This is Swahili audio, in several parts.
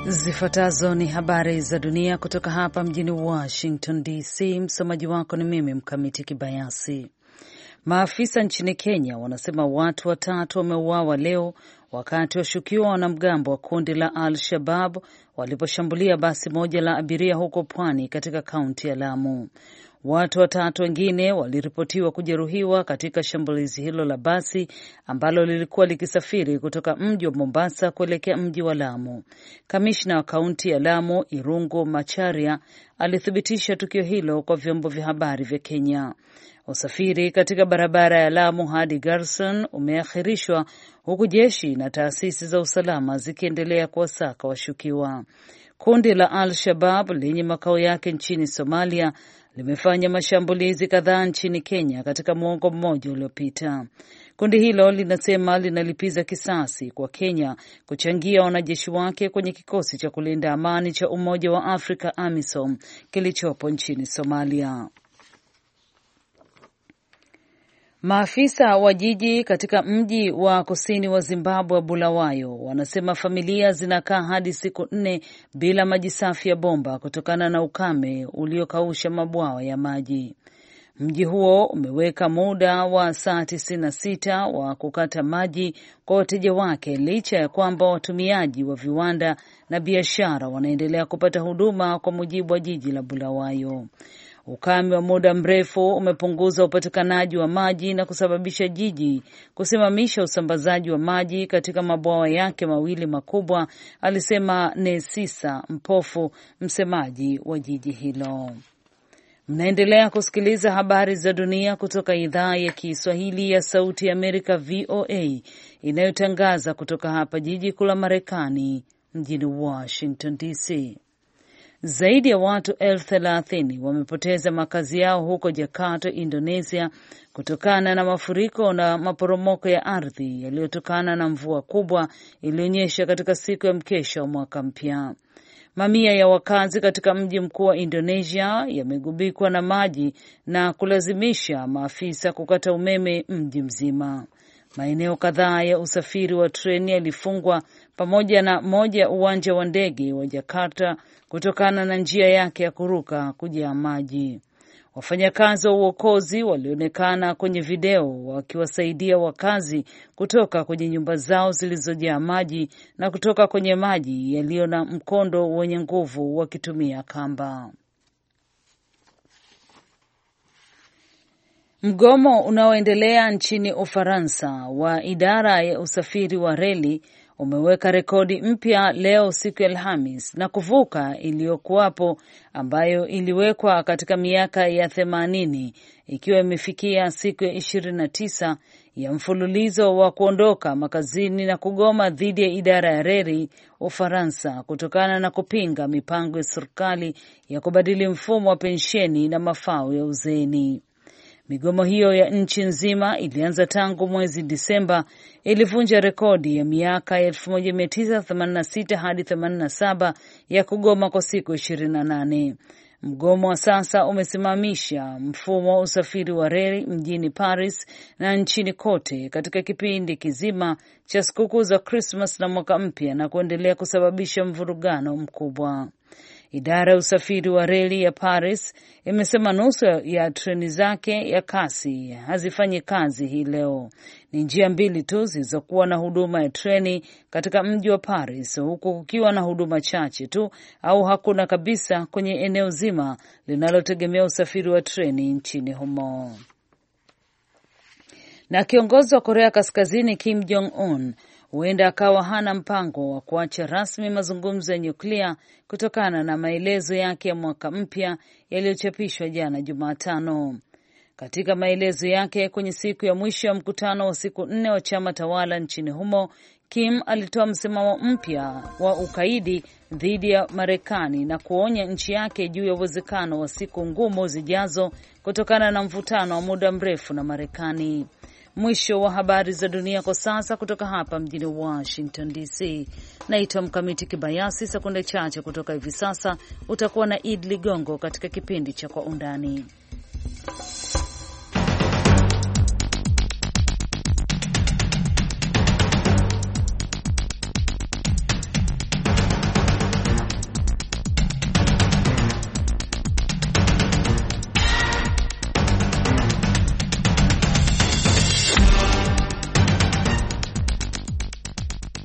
Zifuatazo ni habari za dunia kutoka hapa mjini Washington DC. Msomaji wako ni mimi Mkamiti Kibayasi. Maafisa nchini Kenya wanasema watu 3 wameuawa leo wakati washukiwa wanamgambo wa kundi la Al-Shabaab waliposhambulia basi moja la abiria huko pwani katika kaunti ya Lamu. Watu 3 wengine waliripotiwa kujeruhiwa katika shambulizi hilo la basi ambalo lilikuwa likisafiri kutoka mji wa Mombasa kuelekea mji wa Lamu. Kamishna wa kaunti ya Lamu, Irungu Macharia, alithibitisha tukio hilo kwa vyombo vya habari vya Kenya. Usafiri katika barabara ya Lamu hadi Garsen umeakhirishwa huku jeshi na taasisi za usalama zikiendelea kuwasaka washukiwa. Kundi la Al-Shabaab lenye makao yake nchini Somalia limefanya mashambulizi kadhaa nchini Kenya katika muongo mmoja uliopita. Kundi hilo linasema linalipiza kisasi kwa Kenya kuchangia wanajeshi wake kwenye kikosi cha kulinda amani cha Umoja wa Afrika AMISOM kilichopo nchini Somalia. Maafisa wa jiji katika mji wa kusini wa Zimbabwe, Bulawayo, wanasema familia zinakaa hadi siku 4 bila maji safi ya bomba kutokana na ukame uliokausha mabwawa ya maji. Mji huo umeweka muda wa saa 96 wa kukata maji kwa wateja wake licha ya kwamba watumiaji wa viwanda na biashara wanaendelea kupata huduma, kwa mujibu wa jiji la Bulawayo. Ukame wa muda mrefu umepunguza upatikanaji wa maji na kusababisha jiji kusimamisha usambazaji wa maji katika mabwawa yake mawili makubwa, alisema Nesisa Mpofu, msemaji wa jiji hilo. Mnaendelea kusikiliza habari za dunia kutoka idhaa ya Kiswahili ya Sauti ya Amerika, VOA, inayotangaza kutoka hapa jiji kuu la Marekani, mjini Washington DC. Zaidi ya watu 30,000 wamepoteza makazi yao huko Jakarta, Indonesia, kutokana na mafuriko na maporomoko ya ardhi yaliyotokana na mvua kubwa iliyonyesha katika siku ya mkesha wa mwaka mpya. Mamia ya wakazi katika mji mkuu wa Indonesia yamegubikwa na maji na kulazimisha maafisa kukata umeme mji mzima. Maeneo kadhaa ya usafiri wa treni yalifungwa pamoja na moja uwanja wa ndege wa Jakarta kutokana na njia yake ya kuruka kujaa maji. Wafanyakazi wa uokozi walionekana kwenye video wakiwasaidia wakazi kutoka kwenye nyumba zao zilizojaa maji na kutoka kwenye maji yaliyo na mkondo wenye nguvu wakitumia kamba. Mgomo unaoendelea nchini Ufaransa wa idara ya usafiri wa reli umeweka rekodi mpya leo siku ya Alhamis na kuvuka iliyokuwapo ambayo iliwekwa katika miaka ya 80, ikiwa imefikia siku ya 29 ya mfululizo wa kuondoka makazini na kugoma dhidi ya idara ya reli Ufaransa kutokana na kupinga mipango ya serikali ya kubadili mfumo wa pensheni na mafao ya uzeeni. Migomo hiyo ya nchi nzima ilianza tangu mwezi Disemba, ilivunja rekodi ya miaka 1986 hadi 87 ya kugoma kwa siku 28. Mgomo wa sasa umesimamisha mfumo wa usafiri wa reli mjini Paris na nchini kote katika kipindi kizima cha sikukuu za Christmas na mwaka mpya na kuendelea kusababisha mvurugano mkubwa. Idara ya usafiri wa reli ya Paris imesema nusu ya treni zake ya kasi hazifanyi kazi hii leo. Ni njia 2 tu zilizokuwa na huduma ya treni katika mji wa Paris, huku kukiwa na huduma chache tu au hakuna kabisa kwenye eneo zima linalotegemea usafiri wa treni nchini humo. Na kiongozi wa Korea Kaskazini Kim Jong-un huenda akawa hana mpango wa kuacha rasmi mazungumzo ya nyuklia kutokana na maelezo yake ya mwaka mpya yaliyochapishwa jana Jumatano. Katika maelezo yake kwenye siku ya mwisho ya mkutano wa siku 4 wa chama tawala nchini humo, Kim alitoa msimamo mpya wa ukaidi dhidi ya Marekani na kuonya nchi yake juu ya uwezekano wa siku ngumu zijazo kutokana na mvutano wa muda mrefu na Marekani. Mwisho wa habari za dunia kwa sasa kutoka hapa mjini Washington DC. Naitwa Mkamiti Kibayasi. Sekunde chache kutoka hivi sasa utakuwa na Id Ligongo katika kipindi cha Kwa Undani.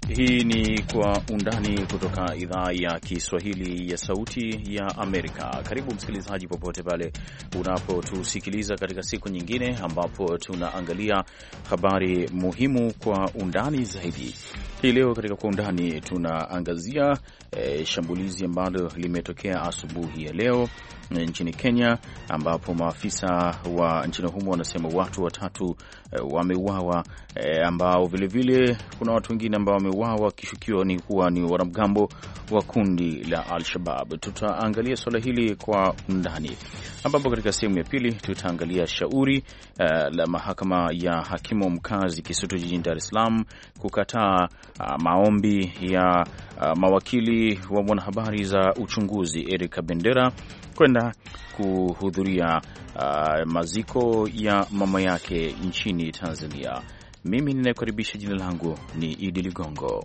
Hii ni Kwa Undani kutoka idhaa ya Kiswahili ya Sauti ya Amerika. Karibu msikilizaji, popote pale unapotusikiliza katika siku nyingine ambapo tunaangalia habari muhimu kwa undani zaidi. Hii leo katika Kwa Undani tunaangazia shambulizi ambalo limetokea asubuhi ya leo nchini Kenya, ambapo maafisa wa nchini humo wanasema watu watatu wameuawa, ambao vilevile kuna watu wengine ambao wameuawa wakishukiwa ni kuwa ni wanamgambo wa kundi la Al-Shabaab. Tutaangalia swala hili kwa undani, ambapo katika sehemu ya pili tutaangalia shauri la mahakama ya hakimu mkazi Kisutu jijini Dar es Salaam kukataa maombi ya mawakili wa mwanahabari za uchunguzi Eric Kabendera kwenda kuhudhuria maziko ya mama yake nchini Tanzania. Mimi ninayekaribisha, jina langu ni Idi Ligongo.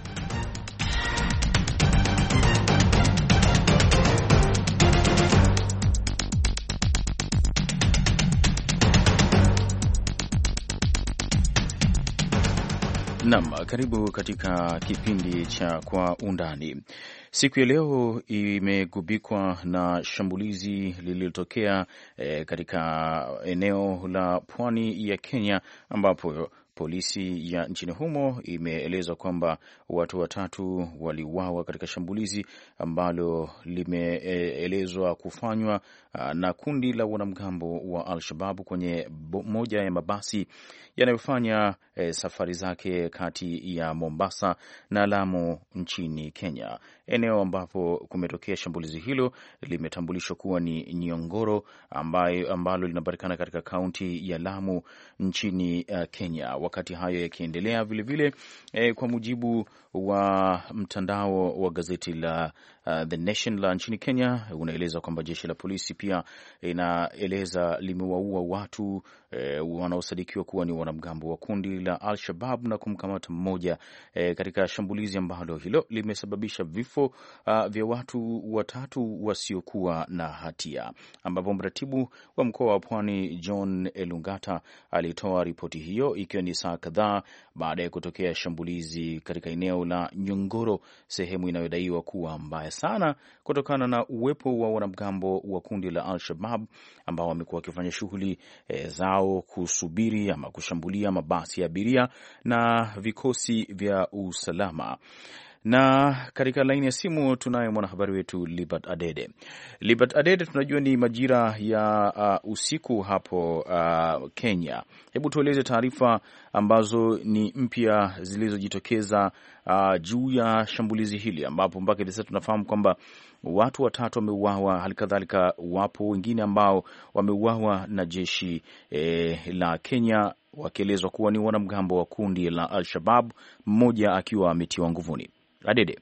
Naam, karibu katika kipindi cha Kwa Undani. Siku ya leo imegubikwa na shambulizi lililotokea katika eneo la pwani ya Kenya, ambapo polisi ya nchini humo imeelezwa kwamba watu watatu waliuawa katika shambulizi ambalo limeelezwa kufanywa na kundi la wanamgambo wa Al-Shabaab kwenye moja ya mabasi yanayofanya safari zake kati ya Mombasa na Lamu nchini Kenya. Eneo ambapo kumetokea shambulizi hilo limetambulishwa kuwa ni Nyongoro, ambalo linapatikana katika kaunti ya Lamu nchini Kenya. Wakati hayo yakiendelea, vilevile kwa mujibu wa mtandao wa gazeti la The Nation la nchini Kenya, unaeleza kwamba jeshi la polisi pia inaeleza limewaua watu wanaosadikiwa kuwa ni wanamgambo wa kundi la Al-Shabaab na kumkamata mmoja katika shambulizi ambalo hilo limesababisha vifo vya watu watatu wasiokuwa na hatia, ambapo mratibu wa mkoa wa Pwani John Elungata alitoa ripoti hiyo ikiwa ni saa kadhaa baada ya kutokea shambulizi katika eneo la Nyongoro, sehemu inayodaiwa kuwa mbaya sana kutokana na uwepo wa wanamgambo wa kundi la Al-Shabaab ambao wamekuwa wakifanya shughuli zao kusubiri ama kushambulia mabasi ya abiria na vikosi vya usalama. Na katika laini ya simu tunaye mwanahabari wetu Libert Adede. Libert Adede, tunajua ni majira ya usiku hapo Kenya. Hebu tueleze taarifa ambazo ni mpya zilizojitokeza juu ya shambulizi hili, ambapo mpaka hivi sasa tunafahamu kwamba watu watatu wameuawa, halikadhalika wapo wengine ambao wameuawa na jeshi la Kenya, wakielezwa kuwa ni wanamgambo wa kundi la Al-Shabaab, mmoja akiwa ametiwa nguvuni. Adede.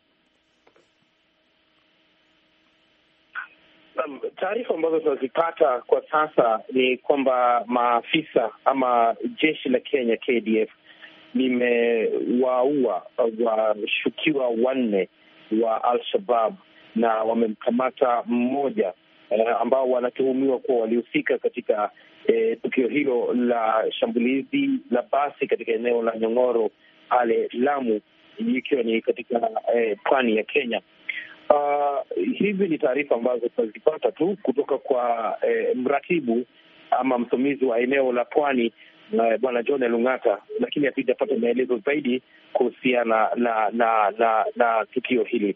Taarifa ambazo tunazipata kwa sasa ni kwamba maafisa ama jeshi la Kenya KDF limewaua washukiwa 4 wa Al-Shabaab na wamemkamata mmoja ambao wanatuhumiwa kuwa walihusika katika tukio hilo la shambulizi la basi katika eneo la Nyongoro pale Lamu, ikiwa ni katika pwani ya Kenya. Hizi ni taarifa ambazo tunazipata tu kutoka kwa mratibu ama msimamizi wa eneo la pwani Bwana John Elungata, lakini hatujapata maelezo zaidi kuhusiana na tukio hili.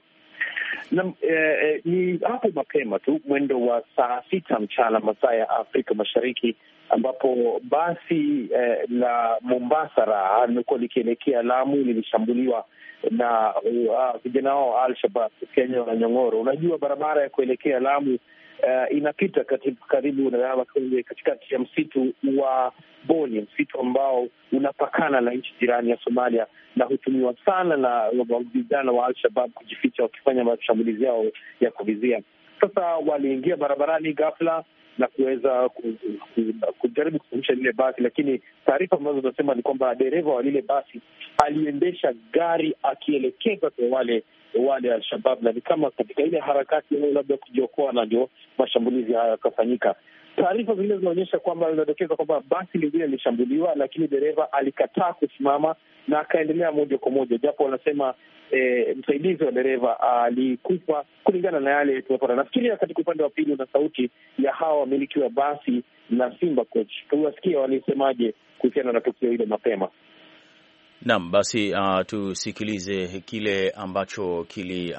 Ni hapo mapema tu mwendo wa saa 6 mchana masaa ya Afrika Mashariki, ambapo basi la Mombasa Raha limekuwa likielekea Lamu lilishambuliwa na vijana wao Al-Shabaab Kenya na Nyongoro. Unajua barabara ya kuelekea Lamu inapita karibu na katikati ya msitu wa Boni, msitu ambao unapakana na nchi jirani ya Somalia na hutumiwa sana na vijana wa Al-Shabaab kujificha wakifanya mashambulizi yao ya kuvizia. Sasa waliingia barabarani ghafla na kuweza kujaribu kusimamisha lile basi, lakini taarifa ambazo zinasema ni kwamba dereva wa lile basi aliendesha gari akielekeza kwa wale Al-Shabaab, na ni kama katika ile harakati yao labda kujiokoa, na ndio mashambulizi haya yakafanyika. taarifa zile zinaonyesha kwamba zinadokeza kwamba basi lingine lilishambuliwa, lakini dereva alikataa kusimama na akaendelea moja kwa moja, japo wanasema msaidizi wa dereva alikufa, kulingana na yale tumepata. Nafikiria katika upande wa pili una sauti ya hawa wamiliki wa basi la Simba Coach, tuwasikia walisemaje kuhusiana na tukio hilo mapema. Naam, basi tusikilize kile ambacho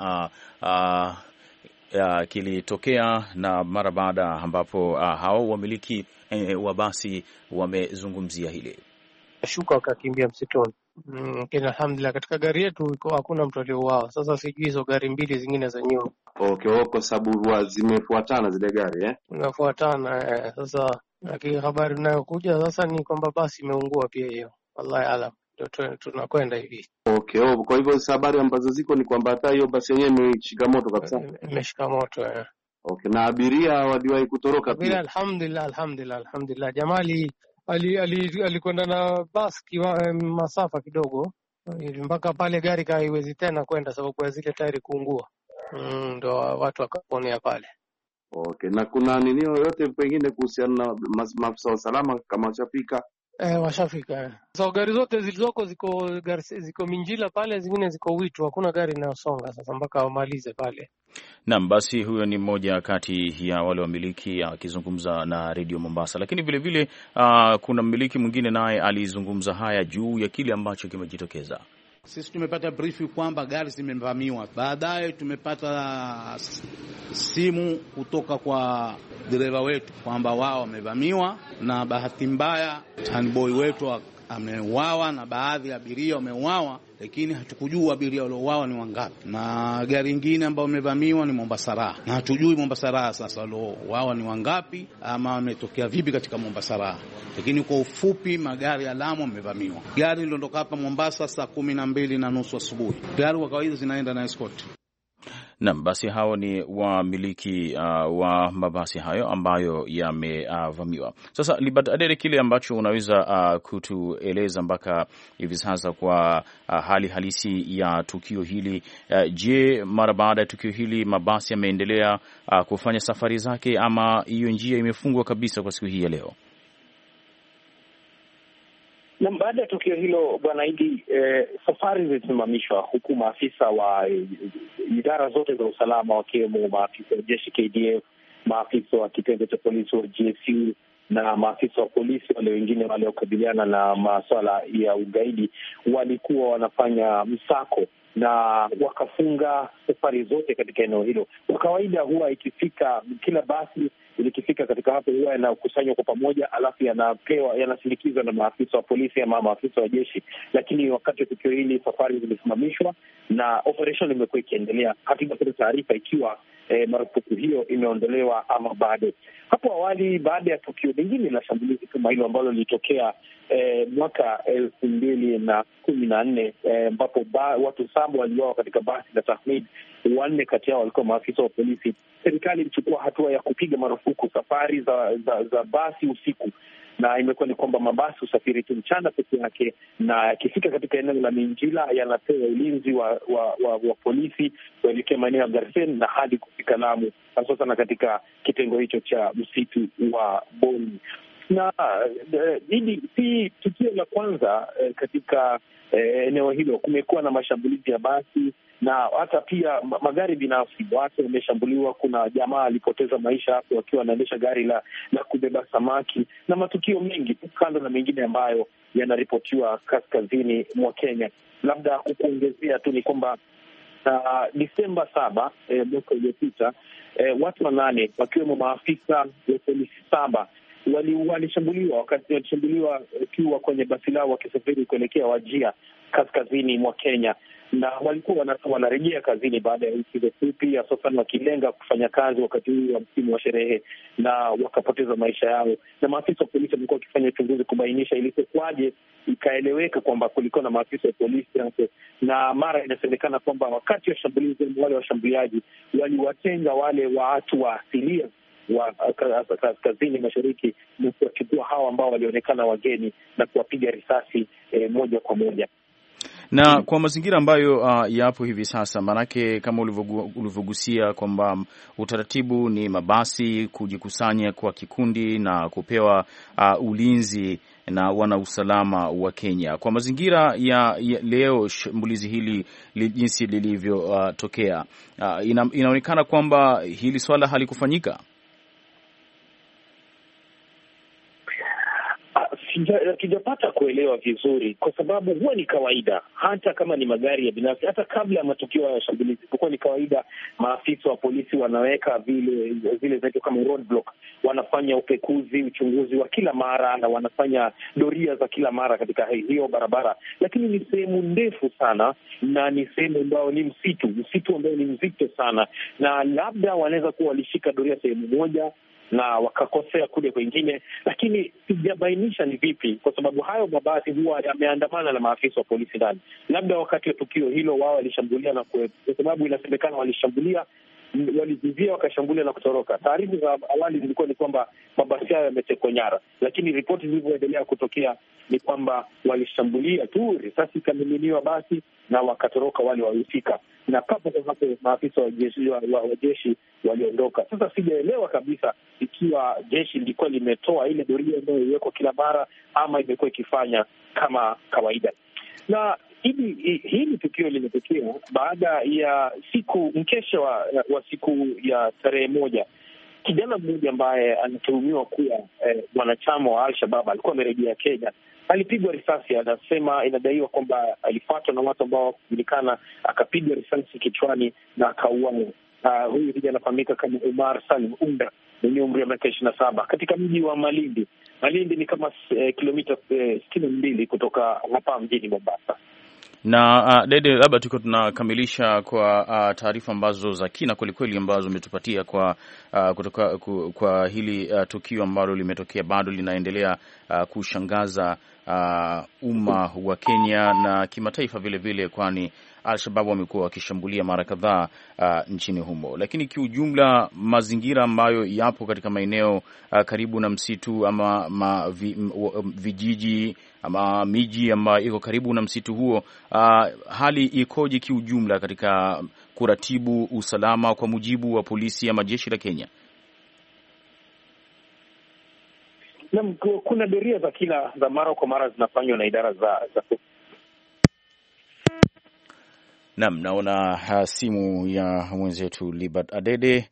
kilitokea na mara baada ambapo hao wamiliki wa basi wamezungumzia hili. Shuka wakakimbia msituni. Alhamdulillah katika gari yetu hakuna mtu aliyeuawa. Sasa sijui hizo gari mbili zingine za nyuma. Okay, kwa sababu zimefuatana zile gari Zinafuatana sasa lakini habari inayokuja sasa ni kwamba basi imeungua pia hiyo. Wallahi alam. Ndio tunakwenda hivi. Okay, kwa hivyo habari ambazo ziko ni kwamba hata hiyo basi yenyewe imeshika moto kabisa. Imeshika moto. Okay, na abiria waliwahi kutoroka pia? Alhamdulillah. Jamali alikwenda na basi masafa kidogo mpaka pale gari haiwezi tena kwenda sababu ya zile tairi kuungua. Ndio watu wakaponea pale. Okay, na kuna nini yoyote pengine kuhusiana na maafisa wa usalama kama washafika? Washafika. So gari zote zilizoko ziko Minjila pale, zingine ziko Witu, hakuna gari inayosonga sasa mpaka wamalize pale. Naam, basi huyo ni mmoja kati ya wale wamiliki akizungumza na Radio Mombasa, lakini vile vile kuna mmiliki mwingine naye alizungumza haya juu ya kile ambacho kimejitokeza. Sisi tumepata brief kwamba gari zimevamiwa. Baadaye tumepata simu kutoka kwa dereva wetu kwamba wao wamevamiwa, na bahati mbaya handboy wetu ameuawa na baadhi ya abiria wameuawa, lakini hatukujua abiria waliouawa ni wangapi. Na gari nyingine ambayo wamevamiwa ni Mombasa Raha, na hatujui Mombasa Raha sasa waliouawa ni wangapi ama wametokea vipi katika Mombasa Raha. Lakini kwa ufupi magari ya Lamu wamevamiwa. Gari liliondoka hapa Mombasa saa 12:30 asubuhi. Gari kwa kawaida zinaenda na escort. Naam, basi hao ni wamiliki wa mabasi hayo ambayo yamevamiwa. Sasa Libert Adede, kile ambacho unaweza kutueleza mpaka hivi sasa kwa hali halisi ya tukio hili. Je, mara baada ya tukio hili mabasi yameendelea kufanya safari zake ama hiyo njia imefungwa kabisa kwa siku hii ya leo? Na baada ya tukio hilo Bwana Idi, safari zilisimamishwa huku maafisa wa idara zote za usalama wakiwemo maafisa wa jeshi KDF, maafisa wa kitengo cha polisi wa GSU na maafisa wa polisi wale wengine waliokabiliana na masuala ya ugaidi walikuwa wanafanya msako na wakafunga safari zote katika eneo hilo. Kwa kawaida huwa ikifika kila basi likifika katika hapo huwa yanakusanywa kwa pamoja, alafu yanasindikizwa na maafisa wa polisi ama maafisa wa jeshi. Lakini wakati wa tukio hili safari zilisimamishwa na operation imekuwa ikiendelea. Hatujapata taarifa ikiwa marufuku hiyo imeondolewa ama bado. Hapo awali, baada ya tukio lingine la shambulizi kama hilo ambalo lilitokea mwaka 2014 ambapo watu 7 waliuawa katika basi la Tahmid, 4 kati yao walikuwa maafisa wa polisi, serikali ilichukua hatua ya kupiga marufuku safari za basi usiku, na imekuwa ni kwamba mabasi usafiri tu mchana peke yake, na yakifika katika eneo la Minjila yanapewa ulinzi wa polisi kuelekea maeneo ya Garsen na hadi kufika Lamu, hasa sana katika kitengo hicho cha msitu wa Boni. Na hili si tukio la kwanza katika eneo hilo. Kumekuwa na mashambulizi ya basi na hata pia magari binafsi, watu wameshambuliwa. Kuna jamaa alipoteza maisha hapo wakiwa wanaendesha gari la kubeba samaki, na matukio mengi kando na mengine ambayo yanaripotiwa kaskazini mwa Kenya. Labda kukuongezea tu ni kwamba Disemba 7 mwaka uliopita watu 8 wakiwemo maafisa wa polisi 7 walishambuliwa wakati walishambuliwa wakiwa kwenye basi lao wakisafiri kuelekea Wajir kaskazini mwa Kenya, na walikuwa wanarejea kazini baada ya wiki fupi, hasa wakilenga kufanya kazi wakati huu wa msimu wa sherehe, na wakapoteza maisha yao. Na maafisa wa polisi walikuwa wakifanya uchunguzi kubainisha ilikuwaje ikaeleweka kwamba kulikuwa na maafisa wa polisi hapo, na mara inasemekana kwamba wakati wa shambulizi wale washambuliaji waliwatenga wale watu wa asilia wa kaskazini mashariki na kuwachukua hawa ambao walionekana wageni na kuwapiga risasi moja kwa moja. Na kwa mazingira ambayo yapo hivi sasa, maanake kama ulivyogusia kwamba utaratibu ni mabasi kujikusanya kwa kikundi na kupewa ulinzi na wanausalama wa Kenya. Kwa mazingira ya leo, shambulizi hili jinsi lilivyotokea, inaonekana kwamba hili swala halikufanyika. Sijapata kuelewa vizuri, kwa sababu huwa ni kawaida, hata kama ni magari ya binafsi, hata kabla ya matukio ya shambulizi, huwa ni kawaida maafisa wa polisi wanaweka vile zinaitwa kama roadblock, wanafanya upekuzi, uchunguzi wa kila mara na wanafanya doria za kila mara katika hiyo barabara. Lakini ni sehemu ndefu sana na ni sehemu ambayo ni msitu ambayo ni mzito sana, na labda wanaweza kuwa walishika doria sehemu moja na wakakosea kule kwengine, lakini sijabainisha ni vipi, kwa sababu hayo mabasi huwa yameandamana na maafisa wa polisi ndani. Labda wakati wa tukio hilo wao walishambulia, na kwa sababu inasemekana walishambulia, walizivia, wakashambulia na kutoroka. Taarifa za awali zilikuwa ni kwamba mabasi hayo yametekwa nyara, lakini ripoti zilivyoendelea kutokea ni kwamba walishambulia tu, risasi ikamiminiwa basi na wakatoroka wale wahusika, na papo kwa hapo maafisa wa jeshi waliondoka. Sasa sijaelewa kabisa ikiwa jeshi lilikuwa limetoa ile doria ambayo iwekwa kila mara ama imekuwa ikifanya kama kawaida. Na hili tukio limetokea baada ya mkesha wa siku ya tarehe 1. Kijana mmoja ambaye anatuhumiwa kuwa mwanachama wa Al-Shabaab alikuwa amerejea Kenya, alipigwa risasi. Anasema inadaiwa kwamba alifuatwa na watu ambao hawakujulikana, akapigwa risasi kichwani na akauawa. Huyu kijana anafahamika kama Umar Salim Unda, mwenye umri wa miaka 27, katika mji wa Malindi. Malindi ni kama kilomita 62 kutoka hapa mjini Mombasa. Na Dede, labda tuko tunakamilisha kwa taarifa ambazo za kina kwelikweli ambazo umetupatia kwa hili tukio ambalo limetokea, bado linaendelea kushangaza umma wa Kenya na kimataifa vile vile, kwani Al-Shabaab wamekuwa wakishambulia mara kadhaa nchini humo. Lakini kiujumla, mazingira ambayo yapo katika maeneo karibu na msitu ama vijiji ama miji ambayo iko karibu na msitu huo, hali ikoje kiujumla katika kuratibu usalama kwa mujibu wa polisi ama jeshi la Kenya? Kuna doria za mara kwa mara zinafanywa na idara za Naam, naona simu ya mwenzetu Libert Adede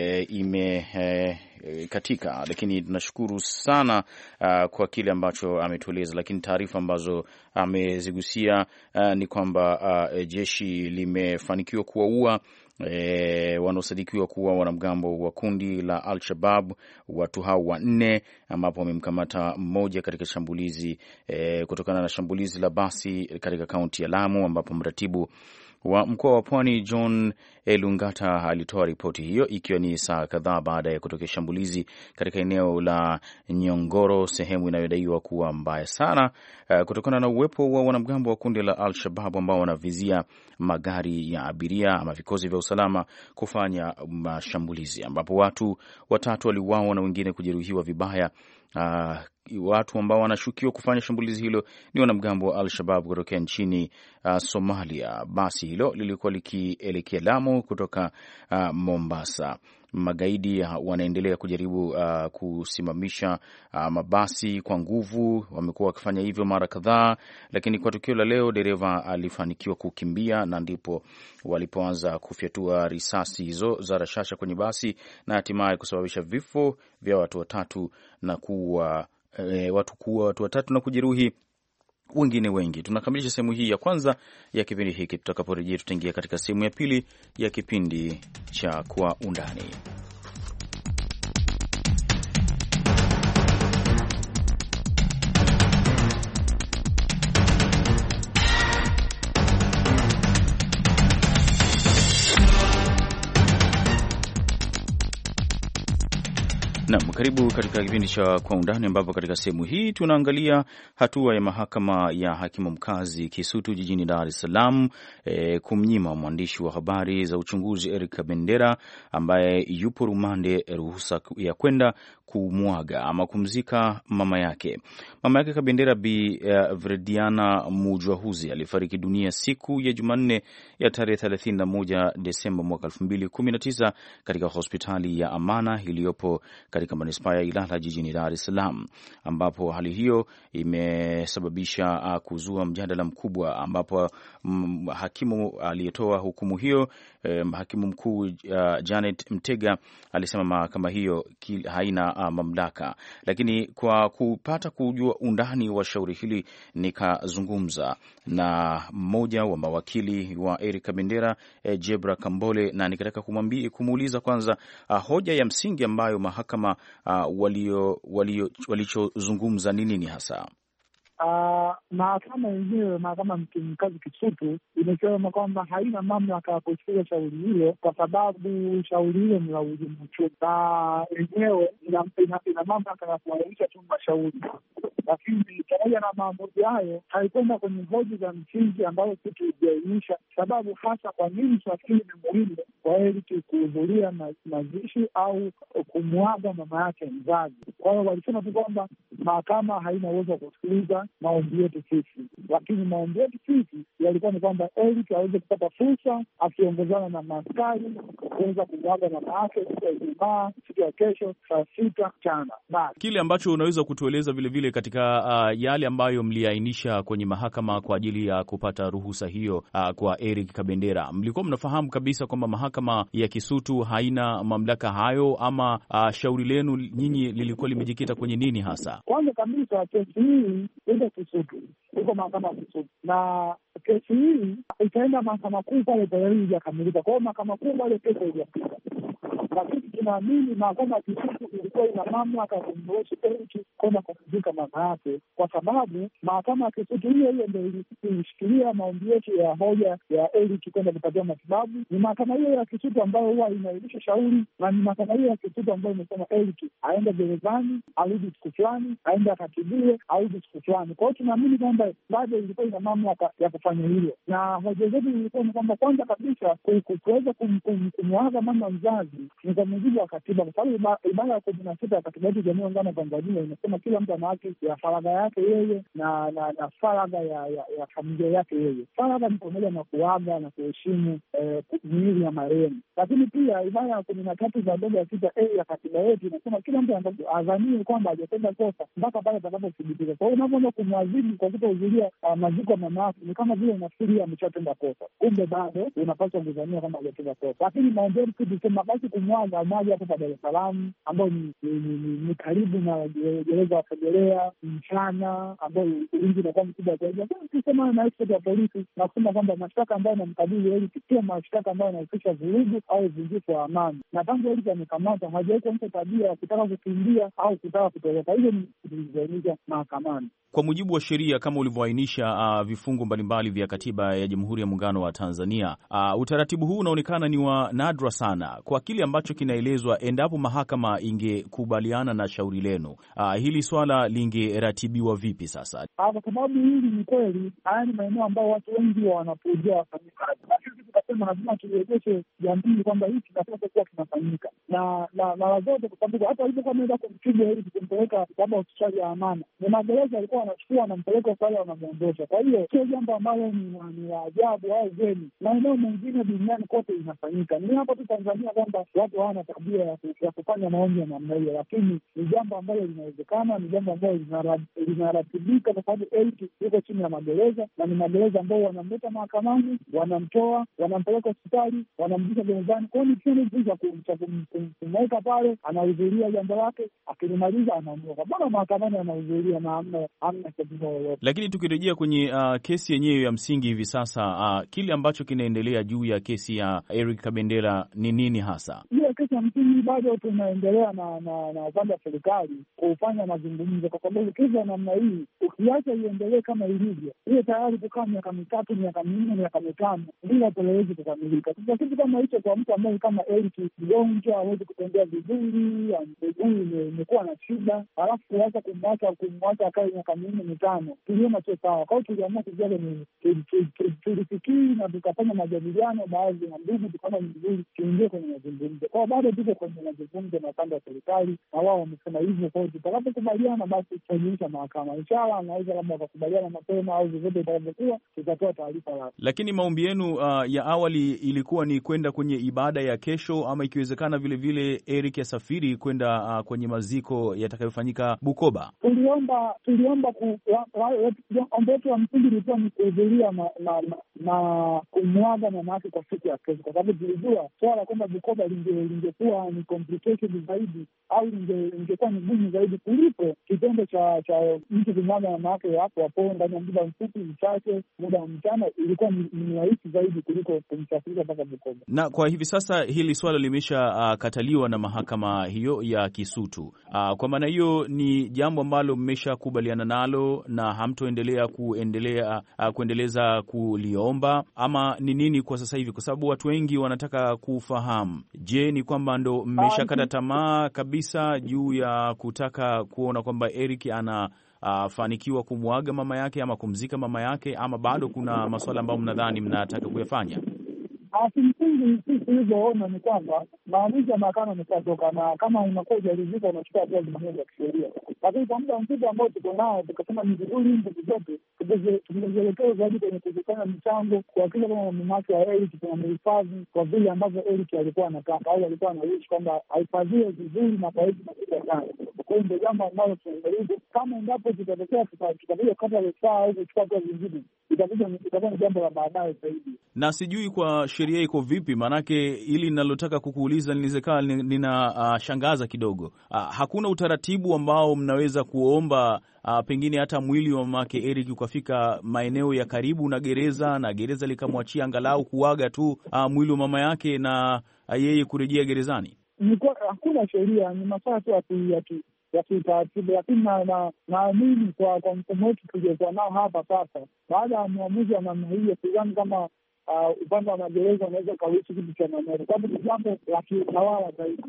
katika, lakini tunashukuru sana kwa kile ambacho ametueleza. Lakini taarifa ambazo amezigusia ni kwamba jeshi limefanikiwa kuwaua wanaosadikiwa kuwa wanamgambo wa kundi la Al-Shabaab, watu hao 4, ambapo wamemkamata mmoja katika shambulizi kutokana na shambulizi la basi katika kaunti ya Lamu, ambapo mratibu wa mkoa wa Pwani John Elungata alitoa ripoti hiyo ikiwa ni saa kadhaa baada ya kutokea shambulizi katika eneo la Nyongoro, sehemu inayodaiwa kuwa mbaya sana kutokana na uwepo wa wanamgambo wa kundi la Al-Shabaab ambao wanavizia magari ya abiria ama vikosi vya usalama kufanya mashambulizi, ambapo watu 3 waliuawa na wengine kujeruhiwa vibaya. Watu ambao wanashukiwa kufanya shambulizi hilo ni wanamgambo wa Al-Shabaab kutokea nchini Somalia. Basi hilo lilikuwa likielekea Lamu kutoka Mombasa. Magaidi wanaendelea kujaribu kusimamisha mabasi kwa nguvu. Wamekuwa wakifanya hivyo mara kadhaa, lakini kwa tukio la leo dereva alifanikiwa kukimbia, na ndipo walipoanza kufyatua risasi hizo za rashasha kwenye basi na hatimaye kusababisha vifo vya watu 3 na watu 3 na kujeruhi wengine wengi. Tunakamilisha sehemu hii ya kwanza ya kipindi hiki. Tutakaporejea tutaingia katika sehemu ya pili ya kipindi cha Kwa Undani. Naam, karibu katika kipindi cha Kwa Undani, ambapo katika sehemu hii tunaangalia hatua ya mahakama ya hakimu mkazi Kisutu jijini Dar es Salaam kumnyima mwandishi wa habari za uchunguzi Eric Kabendera ambaye yupo rumande ruhusa ya kwenda kumwaga ama kumzika mama yake. Mama yake Kabendera Bi Vrediana Mujwahuzi alifariki dunia siku ya Jumanne ya tarehe 31 Desemba mwaka 2019 katika hospitali ya Amana iliyopo katika manispaa ya Ilala jijini Dar es Salaam, ambapo hali hiyo imesababisha kuzua mjadala mkubwa, ambapo hakimu aliyetoa hukumu hiyo hakimu mkuu Janet Mtega alisema mahakama hiyo haina mamlaka. Lakini kwa kupata kujua undani wa shauri hili, nikazungumza na mmoja wa mawakili wa Eric Kabendera, Jebra Kambole, na nikataka kumuuliza kwanza hoja ya msingi ambayo mahakama walichozungumza ni nini hasa. Mahakama yenyewe, mahakama mkazi Kisutu, imesema kwamba haina mamlaka ya kusikiza shauri hilo kwa sababu shauri hilo ni la uhujumu uchumi, na yenyewe ina mamlaka ya kuahirisha tu mashauri. Lakini pamoja na maamuzi hayo, haikwenda kwenye hoja za msingi ambayo sisi tuliainisha, sababu hasa kwa nini swakili ni muhimu kwa Eric kuhudhuria mazishi au kumwaga mama yake mzazi. Kwa hiyo walisema tu kwamba mahakama haina uwezo wa kusikiliza maombi yetu sisi, lakini maombi yetu sisi yalikuwa ni kwamba Eric aweze kupata fursa akiongozana na maaskari kuweza kumwaga mama yake siku ya Ijumaa, siku ya kesho saa 6 mchana. Kile ambacho unaweza kutueleza vilevile katika yale ambayo mliainisha kwenye mahakama kwa ajili ya kupata ruhusa hiyo kwa Eric Kabendera, mlikuwa mnafahamu kabisa kwamba mahakama ya Kisutu haina mamlaka hayo, ama shauri lenu nyinyi lilikuwa limejikita kwenye nini hasa? Kwanza kabisa kesi hii iko Kisutu, iko mahakama ya Kisutu, na kesi hii itaenda mahakama kuu pale tayari haijakamilika. Kwa hiyo mahakama kuu pale kesi haijafika, lakini tunaamini mahakama ya Kisutu ilikuwa ina mamlaka ya kumruhusu Eric kwenda kumzika mama yake, kwa sababu mahakama ya Kisutu hiyo ndio ilishikilia maombi yetu ya hoja ya Eric kwenda kupatiwa matibabu. Ni mahakama hiyo ya Kisutu ambayo huwa inailisha shauri, na ni mahakama hiyo ya Kisutu ambayo imesema Eric aende gerezani, arudi siku fulani, aende akatibiwe, arudi siku fulani. Kwa hiyo tunaamini kwamba bado ilikuwa ina mamlaka ya kufanya hilo, na hoja zetu ilikuwa ni kwamba kwanza kabisa kuweza kumwaga mama mzazi ni kwa mujibu wa katiba, kwa sababu ibara ya 16 ya katiba yetu ya Jamhuri ya Muungano wa Tanzania inasema kila mtu ana haki ya faragha yake yeye na faragha ya familia yake yeye. Faragha ni pamoja na kuaga na kuheshimu miili ya marehemu, lakini pia ibara ya 13 za dogo ya 6A ya katiba yetu inasema kila mtu adhanie kwamba hajatenda kosa mpaka pale atakapothibitika. Kwa hiyo unapoenda kumwadhibu kwa kutohudhuria maziko ya mama yake, ni kama vile unafikiri ameshatenda kosa, kumbe bado unapaswa kudhania kama hajatenda kosa. Lakini maombi yetu tulisema basi kumwaga maji hapo Dar es Salaam, ambayo ni karibu na gereza ya Segerea mchana, ambayo ulinzi unakuwa mkubwa zaidi. Tukisema na expert ya polisi na kusema kwamba mashtaka ambayo yanamkabili Eric sio mashtaka ambayo yanahusisha vurugu au uvunjifu wa amani, na tangu Eric amekamata hajawahi kuonyesha tabia ya kutaka kukimbia au kutaka kutoroka. Hiyo ni kulizoanisha mahakamani kwa mujibu wa sheria kama ulivyoainisha vifungu mbalimbali vya katiba ya Jamhuri ya Muungano wa Tanzania. Utaratibu huu unaonekana ni wa nadra sana kwa kile ambacho kinaelezwa. Endapo mahakama ingekubaliana na shauri lenu, hili swala lingeratibiwa vipi sasa? Kwa sababu hili ni kweli, haya ni maeneo ambayo watu wengi wanapuuzia wafanyikazi, lakini tukasema lazima turejeshe jamii kwamba hii kinapaswa kuwa kinafanyika na mara zote, kwa sababu hata alipokuwa ameenda kumpiga Eric kumpeleka labda hospitali ya Amana, ni magereza alikuwa wanachukua wanampeleka pale wanamwondosha. Kwa hiyo sio jambo ambalo ni ajabu au geni, maeneo mengine duniani kote inafanyika. Ni hapa tu Tanzania kwamba watu hawana tabia ya kufanya maombi ya namna hiyo, lakini ni jambo ambalo linawezekana, ni jambo ambalo linaratibika, kwa sababu Eric yuko chini ya magereza, na ni magereza ambao wanamleta mahakamani, wanamtoa, wanampeleka hospitali, wanamrudisha gerezani. Kwa hiyo ni kitendo cha kumweka pale, anahudhuria jambo lake, akilimaliza anaondoka. Bwana mahakamani anahudhuria na hamna. Lakini tukirejea kwenye kesi yenyewe ya msingi hivi sasa, kile ambacho kinaendelea juu ya kesi ya Eric Kabendera ni nini hasa? Hiyo kesi ya msingi bado tunaendelea na upande wa serikali kufanya mazungumzo, kwa sababu kesi ya namna hii ukiacha iendelee kama ilivyo, hiyo tayari kukaa miaka 3, miaka 4, miaka 5 bila upelelezi kukamilika. Sasa kitu kama hicho kwa mtu ambaye kama Eric mgonjwa, hawezi kutembea vizuri, miguu imekuwa na shida, halafu kuacha kumwacha akae miaka 4, 5, tuliona sio sawa. Kwa hiyo tuliamua kujali ni tulifikiri na tukafanya majadiliano baadhi ya ndugu, tukaona ni vizuri tuingie kwenye mazungumzo. Kwa bado tuko kwenye mazungumzo na upande wa serikali, na wao wamesema hivyo. Kwa hiyo tutakapokubaliana basi tutajulisha mahakama. Inshallah anaweza labda wakakubaliana mapema au vyovyote itakavyokuwa, tutatoa taarifa rasmi. Lakini maombi yenu ya awali ilikuwa ni kwenda kwenye ibada ya kesho, ama ikiwezekana vile vile Eric asafiri kwenda kwenye maziko yatakayofanyika Bukoba? Tuliomba ombi letu la msingi ilikuwa ni kuhudhuria na kumwaga mama yake kwa siku ya kesho, kwa sababu tulijua swala kwamba Bukoba lingekuwa ni complicated zaidi au lingekuwa ni gumu zaidi kuliko kitendo cha mtu kumwaga mama yake hapo ndani ya muda mfupi mchache, muda wa mchana. Ilikuwa ni rahisi zaidi kuliko kumsafirisha mpaka Bukoba. Na kwa hivi sasa hili swala limesha kataliwa na mahakama hiyo ya Kisutu. Kwa maana hiyo ni jambo ambalo mmeshakubaliana nalo na hamtoendelea kuendeleza kuliomba, ama ni nini kwa sasa hivi? Kwa sababu watu wengi wanataka kufahamu, je, ni kwamba ndo mmeshakata tamaa kabisa juu ya kutaka kuona kwamba Eric anafanikiwa kumwaga mama yake ama kumzika mama yake, ama bado kuna masuala ambayo mnadhani mnataka kuyafanya? Kimsingi sisi tulivyoona ni kwamba maamuzi ya mahakama yameshatoka, na kama unakuwa hujaridhika unachukua hatua zingine za kisheria. Lakini kwa muda mfupi ambao tuko nao, tukasema ni vizuri nchi zote tumeelekea zaidi kwenye kukusanya michango kwa kile kama mamake wa Eric tunamhifadhi kwa vile ambavyo Eric alikuwa anataka au alikuwa anaishi, kwamba ahifadhiwe vizuri na kwa hiyo makubwa sana. Kwa hiyo ndio jambo ambalo tunajaribu, kama endapo tutatokea tutakuja kata rufaa au kuchukua hatua zingine, itakuwa ni jambo la baadaye zaidi. Na sijui kwa sheria iko vipi, maanake ili ninalotaka kukuuliza linashangaza kidogo. Hakuna utaratibu ambao mnaweza kuomba pengine hata mwili wa mamake Eric ukafika maeneo ya karibu na gereza likamwachia angalau kuaga tu mwili wa mama yake na yeye kurejea gerezani? Hakuna sheria, ni masuala tu ya kiutaratibu, lakini naamini kwa mfumo wetu tuliokuwa nao hapa sasa, baada ya muamuzi wa namna hiyo, sidhani kama upande wa magereza unaweza ukaruhusu kitu cha namna hiyo, sababu ni jambo la kiutawala zaidi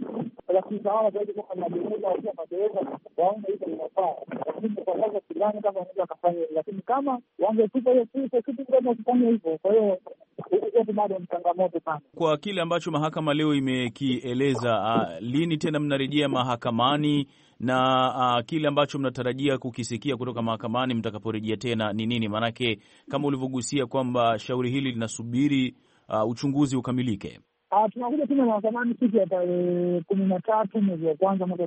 kwa magereza au magereza waone hizo inafaa. Lakini kwa sasa sidhani kama wanaweza wakafanya hivyo, lakini kama wangetupa hiyo fursa kitu kama kufanya hivyo. Kwa hiyo hiyo bado ni changamoto sana. Kwa kile ambacho mahakama leo imekieleza, lini tena mnarejea mahakamani, na kile ambacho mnatarajia kukisikia kutoka mahakamani mtakaporejea tena ni nini? Maanake kama ulivyogusia kwamba shauri hili linasubiri uchunguzi ukamilike. Tunakuja tena mahakamani siku ya tarehe 13 mwezi wa kwanza mwaka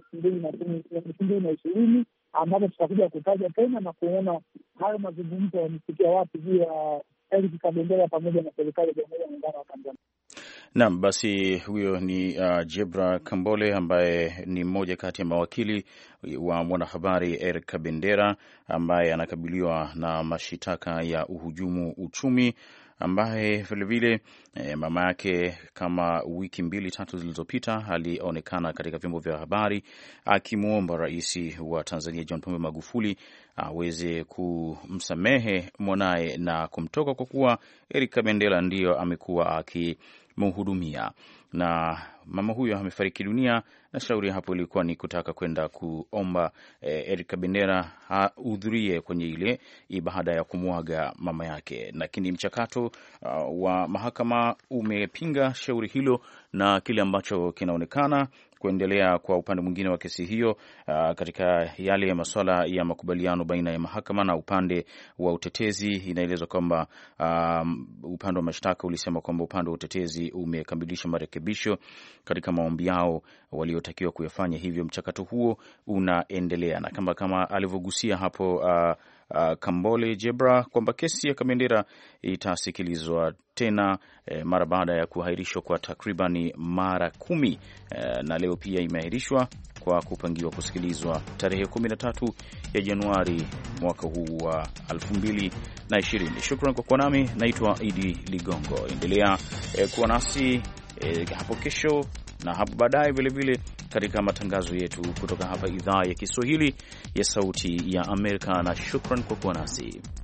2020, ambapo tutakuja kutaja tena na kuona hayo mazungumzo yamefikia wapi juu ya Eric Kabendera pamoja na serikali ya Jamhuri ya Muungano wa Tanzania. Naam, basi huyo ni Jebra Kambole ambaye ni mmoja kati ya mawakili wa mwanahabari Eric Kabendera ambaye anakabiliwa na mashitaka ya uhujumu uchumi, ambaye vilevile mama yake kama wiki 2-3 zilizopita alionekana katika vyombo vya habari akimwomba Rais wa Tanzania John Pombe Magufuli aweze kumsamehe mwanaye na kumtoka, kwa kuwa Eric Kabendera ndiyo amekuwa akimhudumia. Na mama huyo amefariki dunia, na shauri hapo ilikuwa ni kutaka kwenda kuomba Eric Kabendera ahudhurie kwenye ile ibada ya kumwaga mama yake, lakini mchakato wa mahakama umepinga shauri hilo, na kile ambacho kinaonekana kuendelea kwa upande mwingine wa kesi hiyo katika yale ya masuala ya makubaliano baina ya mahakama na upande wa utetezi, inaelezwa kwamba upande wa mashtaka ulisema kwamba upande wa utetezi umekamilisha marekebisho katika maombi yao waliotakiwa kuyafanya, hivyo mchakato huo unaendelea. Na kama alivyogusia hapo Kambole Jebra kwamba kesi ya Kabendera itasikilizwa tena mara baada ya kuahirishwa kwa takribani mara 10, na leo pia imeahirishwa kwa kupangiwa kusikilizwa tarehe 13 ya Januari mwaka huu wa 2020. Shukrani kwa kuwa nami, naitwa Idi Ligongo. Endelea kuwa nasi hapo kesho na hapo baadaye vilevile katika matangazo yetu kutoka hapa idhaa ya Kiswahili ya Sauti ya Amerika, na shukran kwa kuwa nasi.